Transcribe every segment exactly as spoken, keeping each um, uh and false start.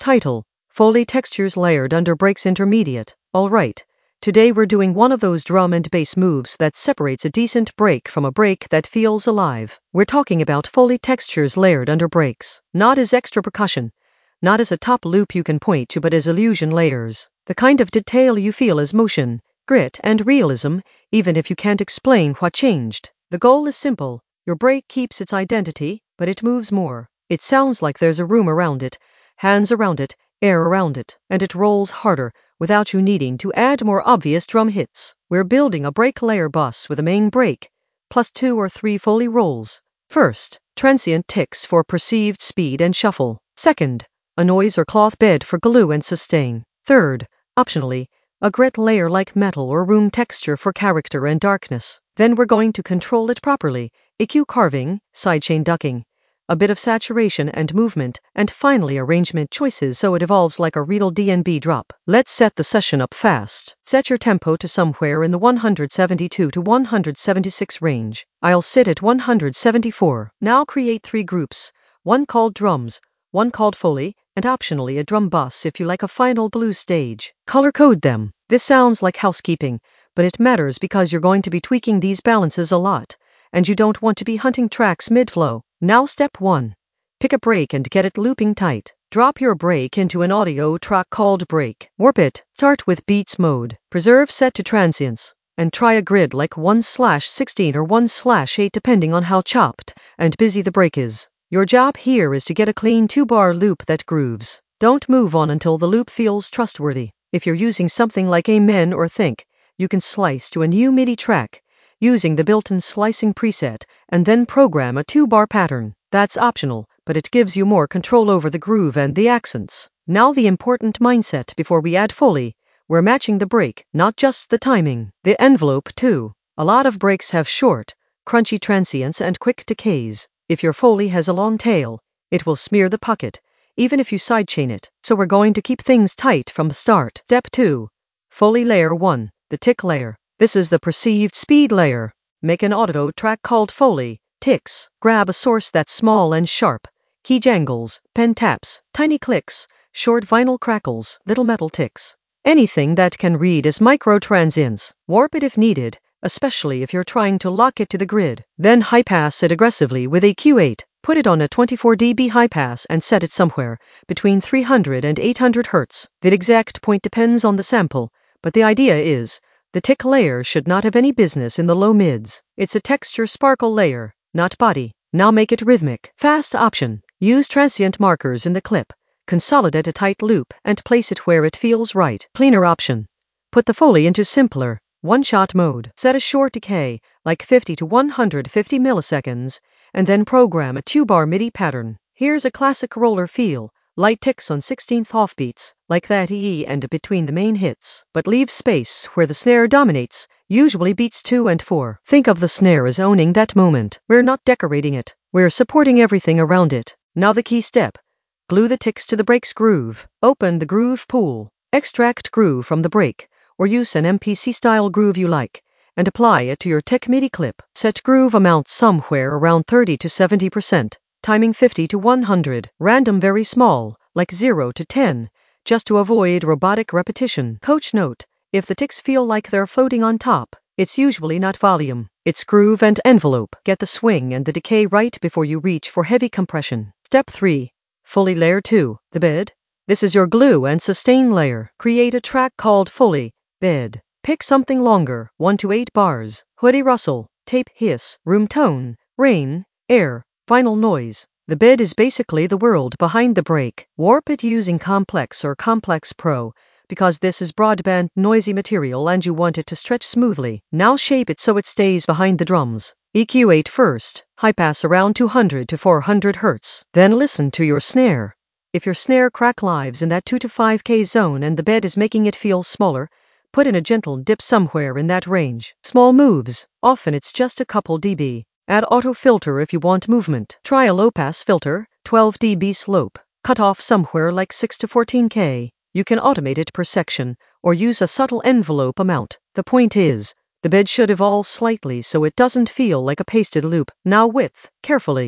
Title: Foley Textures Layered Under Breaks Intermediate. Alright, today we're doing one of those drum and bass moves that separates a decent break from a break that feels alive. We're talking about Foley textures layered under breaks. Not as extra percussion, not as a top loop you can point to, but as illusion layers. The kind of detail you feel as motion, grit, and realism, even if you can't explain what changed. The goal is simple. Your break keeps its identity, but it moves more. It sounds like there's a room around it, hands around it, air around it, and it rolls harder without you needing to add more obvious drum hits. We're building a break layer bus with a main break, plus two or three Foley rolls. First, transient ticks for perceived speed and shuffle. Second, a noise or cloth bed for glue and sustain. Third, optionally, a grit layer like metal or room texture for character and darkness. Then we're going to control it properly, E Q carving, sidechain ducking, a bit of saturation and movement, and finally arrangement choices so it evolves like a real D and B drop. Let's set the session up fast. Set your tempo to somewhere in the one seventy-two to one seventy-six range. I'll sit at one seventy-four. Now create three groups, one called drums, one called Foley, and optionally a drum bus if you like a final blues stage. Color code them. This sounds like housekeeping, but it matters because you're going to be tweaking these balances a lot, and you don't want to be hunting tracks mid-flow. Now step one. Pick a break and get it looping tight. Drop your break into an audio track called break. Warp it. Start with beats mode. Preserve set to transients. And try a grid like one slash sixteen or one slash eight depending on how chopped and busy the break is. Your job here is to get a clean two-bar loop that grooves. Don't move on until the loop feels trustworthy. If you're using something like Amen or Think, you can slice to a new MIDI track using the built-in slicing preset, and then program a two-bar pattern. That's optional, but it gives you more control over the groove and the accents. Now the important mindset before we add Foley. We're matching the break, not just the timing. The envelope too. A lot of breaks have short, crunchy transients and quick decays. If your Foley has a long tail, it will smear the pocket, even if you sidechain it. So we're going to keep things tight from the start. Step two. Foley layer one, the tick layer. This is the perceived speed layer. Make an audio track called Foley ticks. Grab a source that's small and sharp. Key jangles, pen taps, tiny clicks, short vinyl crackles, little metal ticks. Anything that can read as micro transients. Warp it if needed, especially if you're trying to lock it to the grid. Then high pass it aggressively with a Q eight. Put it on a twenty-four decibel high pass and set it somewhere between three hundred and eight hundred hertz. The exact point depends on the sample, but the idea is the tick layer should not have any business in the low mids. It's a texture sparkle layer, not body. Now make it rhythmic. Fast option. Use transient markers in the clip. Consolidate a tight loop and place it where it feels right. Cleaner option. Put the Foley into simpler, one-shot mode. Set a short decay, like fifty to one hundred fifty milliseconds, and then program a two-bar MIDI pattern. Here's a classic roller feel. Light ticks on sixteenth offbeats, like that E and between the main hits, but leave space where the snare dominates, usually beats two and four. Think of the snare as owning that moment. We're not decorating it, we're supporting everything around it. Now the key step. Glue the ticks to the break's groove. Open the groove pool. Extract groove from the break, or use an M P C style groove you like, and apply it to your tick MIDI clip. Set groove amount somewhere around thirty to seventy percent. Timing fifty to one hundred, random very small, like zero to ten, just to avoid robotic repetition. Coach note, if the ticks feel like they're floating on top, it's usually not volume, it's groove and envelope. Get the swing and the decay right before you reach for heavy compression. Step three. Foley layer two, the bed. This is your glue and sustain layer. Create a track called Foley bed. Pick something longer, one to eight bars, hoodie rustle, tape hiss, room tone, rain, air, vinyl noise. The bed is basically the world behind the break. Warp it using Complex or Complex Pro, because this is broadband noisy material and you want it to stretch smoothly. Now shape it so it stays behind the drums. E Q eight first, high pass around two hundred to four hundred hertz. Then listen to your snare. If your snare crack lives in that two to five K zone and the bed is making it feel smaller, put in a gentle dip somewhere in that range. Small moves, often it's just a couple dB. Add auto filter if you want movement. Try a low-pass filter, twelve decibel slope. Cut off somewhere like six to fourteen K. You can automate it per section, or use a subtle envelope amount. The point is, the bed should evolve slightly so it doesn't feel like a pasted loop. Now width, carefully.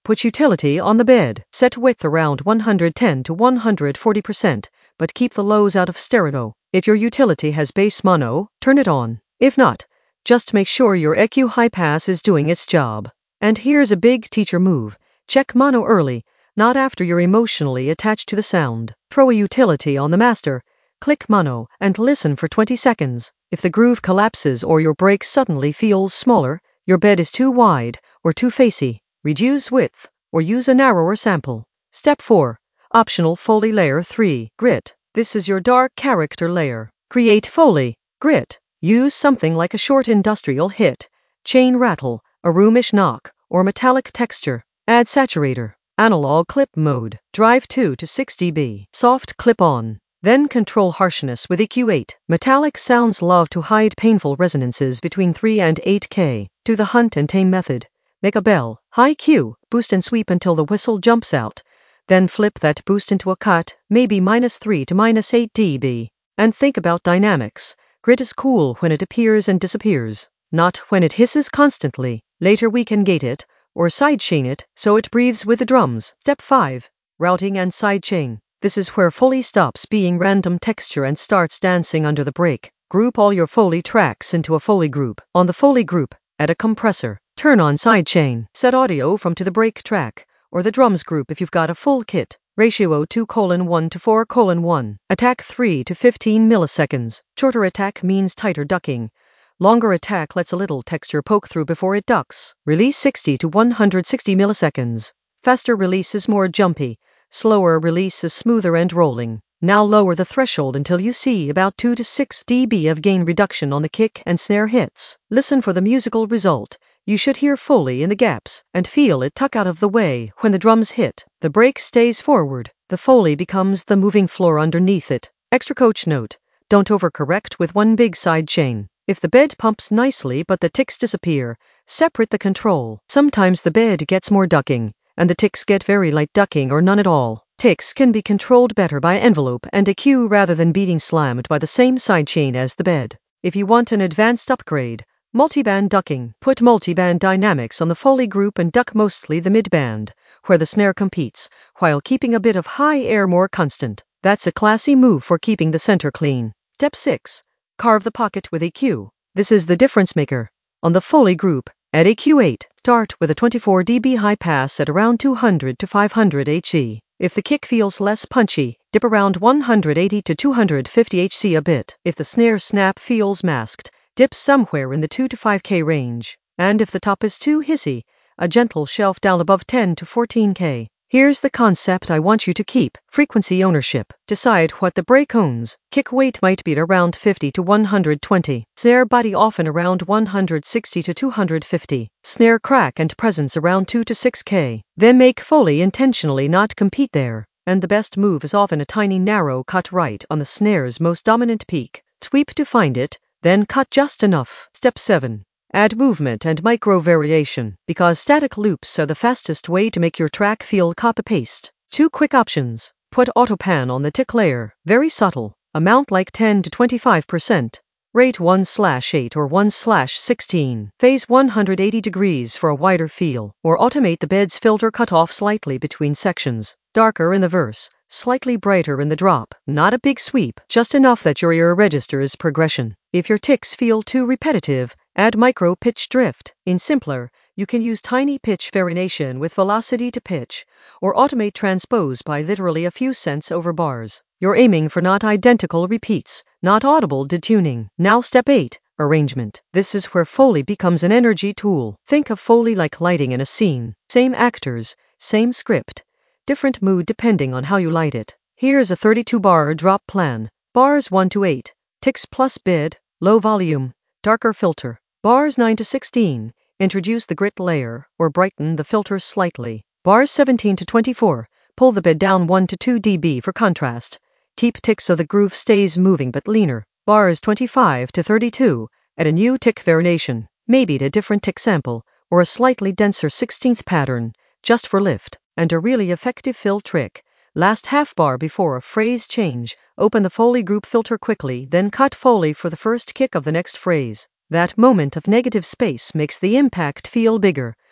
Put utility on the bed. Set width around one hundred ten to one hundred forty percent, but keep the lows out of stereo. If your utility has bass mono, turn it on. If not, just make sure your E Q high pass is doing its job. And here's a big teacher move. Check mono early, not after you're emotionally attached to the sound. Throw a utility on the master, click mono, and listen for twenty seconds. If the groove collapses or your break suddenly feels smaller, your bed is too wide or too facey, reduce width, or use a narrower sample. Step four. Optional Foley Layer three. Grit. This is your dark character layer. Create Foley. Grit. Use something like a short industrial hit, chain rattle, a roomish knock, or metallic texture. Add saturator. Analog clip mode. Drive two to six decibels. Soft clip on. Then control harshness with E Q eight. Metallic sounds love to hide painful resonances between three and eight K. Do the hunt and tame method. Make a bell, high Q, boost and sweep until the whistle jumps out. Then flip that boost into a cut, maybe minus three to minus eight decibels. And think about dynamics. Grit is cool when it appears and disappears, not when it hisses constantly. Later we can gate it, or sidechain it, so it breathes with the drums. Step five. Routing and sidechain. This is where Foley stops being random texture and starts dancing under the break. Group all your Foley tracks into a Foley group. On the Foley group, add a compressor. Turn on sidechain. Set audio from to the break track, or the drums group if you've got a full kit. Ratio two colon one to four colon one. Attack three to fifteen milliseconds. Shorter attack means tighter ducking. Longer attack lets a little texture poke through before it ducks. Release sixty to one hundred sixty milliseconds. Faster release is more jumpy. Slower release is smoother and rolling. Now lower the threshold until you see about two to six decibels of gain reduction on the kick and snare hits. Listen for the musical result. You should hear Foley in the gaps and feel it tuck out of the way when the drums hit. The break stays forward. The Foley becomes the moving floor underneath it. Extra coach note. Don't overcorrect with one big side chain. If the bed pumps nicely but the ticks disappear, separate the control. Sometimes the bed gets more ducking, and the ticks get very light ducking or none at all. Ticks can be controlled better by envelope and E Q rather than being slammed by the same sidechain as the bed. If you want an advanced upgrade, multiband ducking. Put multiband dynamics on the Foley group and duck mostly the midband, where the snare competes, while keeping a bit of high air more constant. That's a classy move for keeping the center clean. Step six. Carve the pocket with E Q. This is the difference maker. On the Foley group, add E Q eight. Start with a twenty-four decibel high pass at around two hundred to five hundred hertz. If the kick feels less punchy, dip around one hundred eighty to two hundred fifty hertz a bit. If the snare snap feels masked, dip somewhere in the two to five K range. And if the top is too hissy, a gentle shelf down above ten to fourteen K. Here's the concept I want you to keep. Frequency ownership. Decide what the break owns. Kick weight might be around fifty to one hundred twenty. Snare body often around one hundred sixty to two hundred fifty. Snare crack and presence around two to six K. Then make Foley intentionally not compete there. And the best move is often a tiny narrow cut right on the snare's most dominant peak. Sweep to find it, then cut just enough. Step seven. Add movement and micro variation, because static loops are the fastest way to make your track feel copy-paste. Two quick options. Put autopan on the tick layer, very subtle, amount like ten to twenty-five percent. Rate one slash eight or one slash sixteen. Phase one hundred eighty degrees for a wider feel, or automate the bed's filter cutoff slightly between sections. Darker in the verse, slightly brighter in the drop. Not a big sweep, just enough that your ear registers progression. If your ticks feel too repetitive, add micro pitch drift. In simpler, you can use tiny pitch variation with velocity to pitch, or automate transpose by literally a few cents over bars. You're aiming for not identical repeats, not audible detuning. Now step eight. Arrangement. This is where Foley becomes an energy tool. Think of Foley like lighting in a scene. Same actors, same script, different mood depending on how you light it. Here's a thirty-two bar drop plan. Bars one to eight. Ticks plus bid, low volume, darker filter. Bars nine to sixteen. Introduce the grit layer, or brighten the filter slightly. Bars seventeen to twenty-four. Pull the bid down one to two decibels for contrast. Keep tick so the groove stays moving but leaner. Bars twenty-five to thirty-two. Add a new tick variation, maybe a different tick sample, or a slightly denser sixteenth pattern, just for lift. And a really effective fill trick. Last half bar before a phrase change, open the Foley group filter quickly, then cut Foley for the first kick of the next phrase. That moment of negative space makes the impact feel bigger,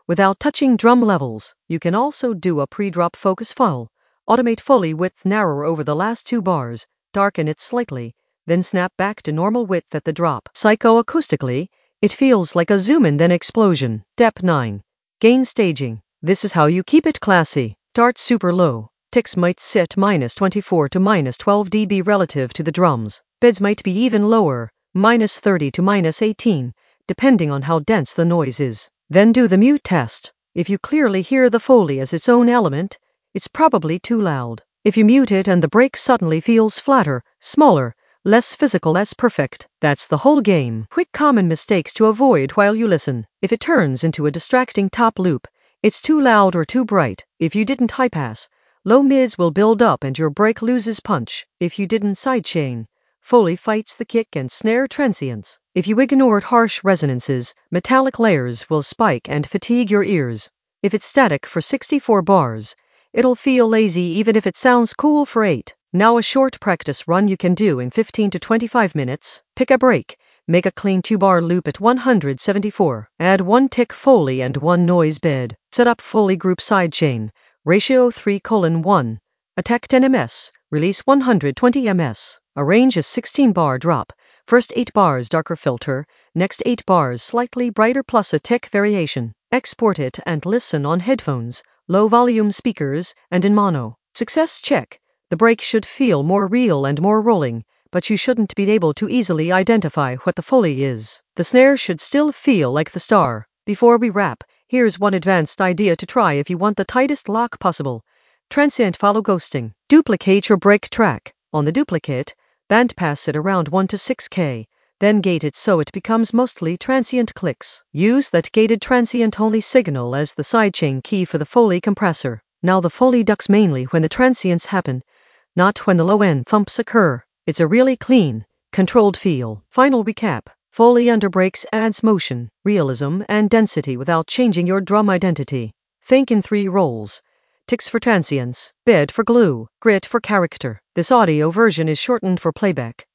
without touching drum levels. You can also do a pre-drop focus file. Automate Foley width narrower over the last two bars, darken it slightly, then snap back to normal width at the drop. Psychoacoustically, it feels like a zoom-in then explosion. Step nine. Gain staging. This is how you keep it classy. Start super low. Ticks might sit minus twenty-four to minus twelve decibels relative to the drums. Bids might be even lower, minus thirty to minus eighteen, depending on how dense the noise is. Then do the mute test. If you clearly hear the Foley as its own element, it's probably too loud. If you mute it and the break suddenly feels flatter, smaller, less physical, less perfect, that's the whole game. Quick common mistakes to avoid while you listen. If it turns into a distracting top loop, it's too loud or too bright. If you didn't high pass, low mids will build up and your break loses punch. If you didn't sidechain, Foley fights the kick and snare transients. If you ignored harsh resonances, metallic layers will spike and fatigue your ears. If it's static for sixty-four bars, it'll feel lazy even if it sounds cool for eight. Now a short practice run you can do in fifteen to twenty-five minutes. Pick a break. Make a clean two-bar loop at one hundred seventy-four. Add one tick Foley and one noise bed. Set up Foley group sidechain. Ratio three colon one. Attack ten millimeters. Release one hundred twenty millimeters. Arrange a sixteen bar drop. First eight bars darker filter, next eight bars slightly brighter plus a tick variation. Export it and listen on headphones, low volume speakers, and in mono. Success check. The break should feel more real and more rolling, but you shouldn't be able to easily identify what the Foley is. The snare should still feel like the star. Before we wrap, here's one advanced idea to try if you want the tightest lock possible. Transient follow ghosting. Duplicate your break track. On the duplicate, bandpass it around one to six K, then gate it so it becomes mostly transient clicks. Use that gated transient only signal as the sidechain key for the Foley compressor. Now the Foley ducks mainly when the transients happen, not when the low-end thumps occur. It's a really clean, controlled feel. Final recap. Foley underbreaks adds motion, realism, and density without changing your drum identity. Think in three roles. Ticks for transients, bed for glue, grit for character. This audio version is shortened for playback.